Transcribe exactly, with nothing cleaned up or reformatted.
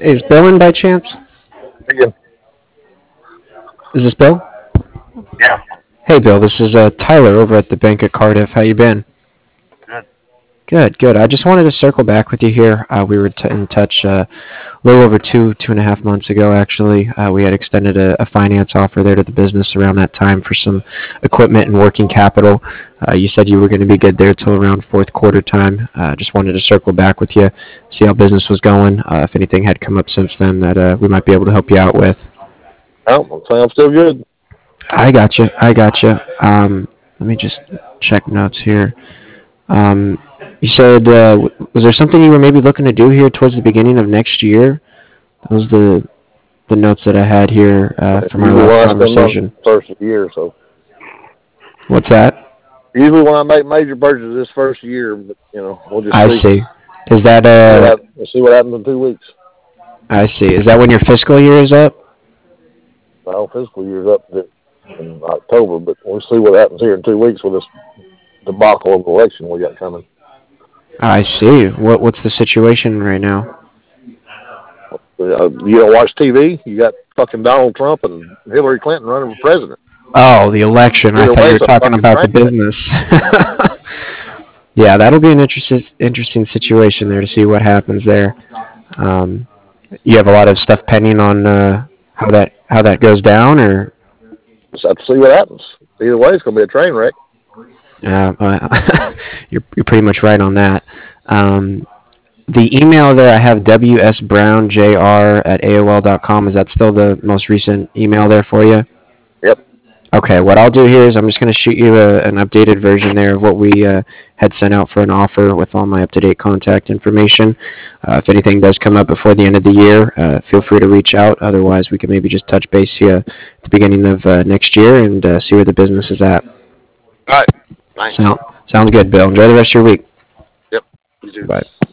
Is Bill in by chance? Yeah. Is this Bill? Yeah. Hey, Bill. This is uh, Tyler over at the bank at Cardiff. How you been? Good. Good, good. I just wanted to circle back with you here. Uh, we were t- in touch uh, a little over two, two and a half months ago, actually. Uh, we had extended a, a finance offer there to the business around that time for some equipment and working capital. Uh, you said you were going to be good there till around fourth quarter time. Uh, just wanted to circle back with you, see how business was going, uh, if anything had come up since then that uh, we might be able to help you out with. Oh, sounds still good. I got you. I got you. Um, let me just check notes here. Um, you said, uh, w- was there something you were maybe looking to do here towards the beginning of next year? That was the the notes that I had here uh, It's from our usually last when I spend money conversation. first of the year, so What's that? usually when I make major purchases this first year, but you know, we'll just I see. see. Is that See what uh? happens. We'll see what happens in two weeks. I see. Is that when your fiscal year is up? Well, fiscal year's up to- in October, but we'll see what happens here in two weeks with this debacle of election we got coming. I see. What what's the situation right now? Uh, you don't watch T V? You got fucking Donald Trump and Hillary Clinton running for president. Oh, the election. I Either thought way, you were it's a talking fucking about the train wreck. business. Yeah, that'll be an interesting interesting situation there to see what happens there. Um, you have a lot of stuff pending on uh, how that how that goes down, or Just have to see what happens. Either way, it's going to be a train wreck. uh, uh, you're you're pretty much right on that. Um, the email there I have wsbrownjr at aol dot com. Is that still the most recent email there for you? Yep. Okay, what I'll do here is I'm just going to shoot you a, an updated version there of what we uh, had sent out for an offer with all my up-to-date contact information. Uh, if anything does come up before the end of the year, uh, feel free to reach out. Otherwise, we can maybe just touch base here at the beginning of uh, next year and uh, see where the business is at. All right. Thanks. Sound, sounds good, Bill. Enjoy the rest of your week. Yep. You too. Bye.